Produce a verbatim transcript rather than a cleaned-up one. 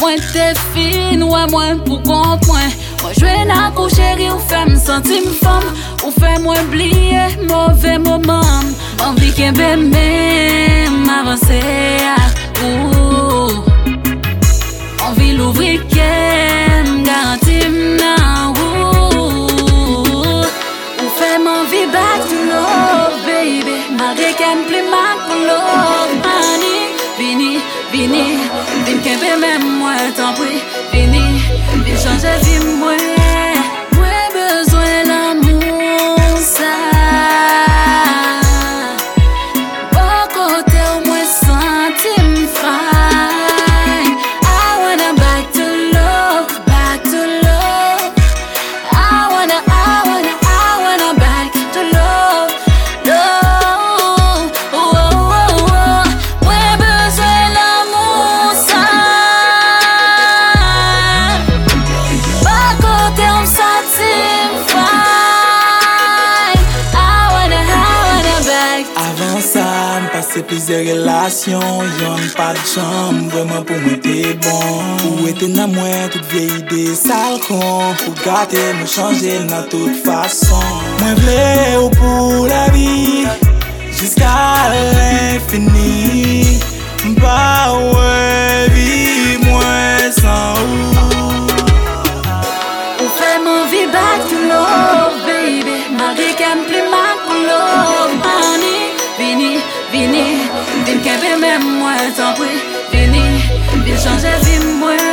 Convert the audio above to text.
Moi t'es fine, ouais moi pour comprendre. Moi jouer na kou chéri ou fait me sentir femme. Ou fait moi oublier mauvais moment. Envie qu'un bébé m'avancer. Ouh. Envie l'ouvrir qu'elle garantie m'na. Ouh. Ou fait m'envie back to love baby. Malgré qu'elle plus mal pour love. Honey, vini, vini. Vini qu'un bébé moi t'en prie. Vini, vini changer vie moi. Moi besoin l'amour ça. Bon côté au moins sentir me fine. I wanna back to love, back to love. I wanna, I wanna, I wanna back to love, love. Oh, oh, oh, oh. Moi besoin l'amour ça. Bon côté on me sentir me fine. I wanna, I wanna back. Avant ça, m'passé plusieurs relations, y'en pas de chambre, vraiment pour moi t'es bon. Pour être dans moi, toute vieille idée sale con. Pour gâter, me changer dans toute façon. Moi v'lais ou pour la vie, jusqu'à l'infini. M'pas ouais, vie moi sans ou. Ou fait mon vie back to love, baby. Malgré qu'elle plus mal pour love, honey. Vini, vini, vini qu'elle même moi t'en prie. Vini, vini changer vie moi.